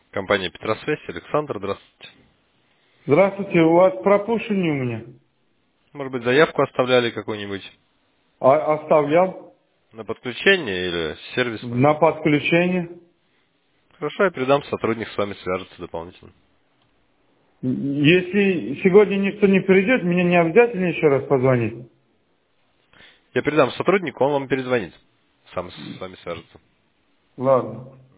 Компания Петросвязь, Александр, здравствуйте. Здравствуйте, у вас пропущенный у меня. Может быть, заявку оставляли какую-нибудь Оставлял на подключение или сервисную? на подключение. Хорошо, я передам, сотрудник с вами свяжется дополнительно. Если сегодня никто не придет, мне не обязательно еще раз позвонить. Я передам сотруднику, он вам перезвонит. Сам с вами свяжется. Ладно.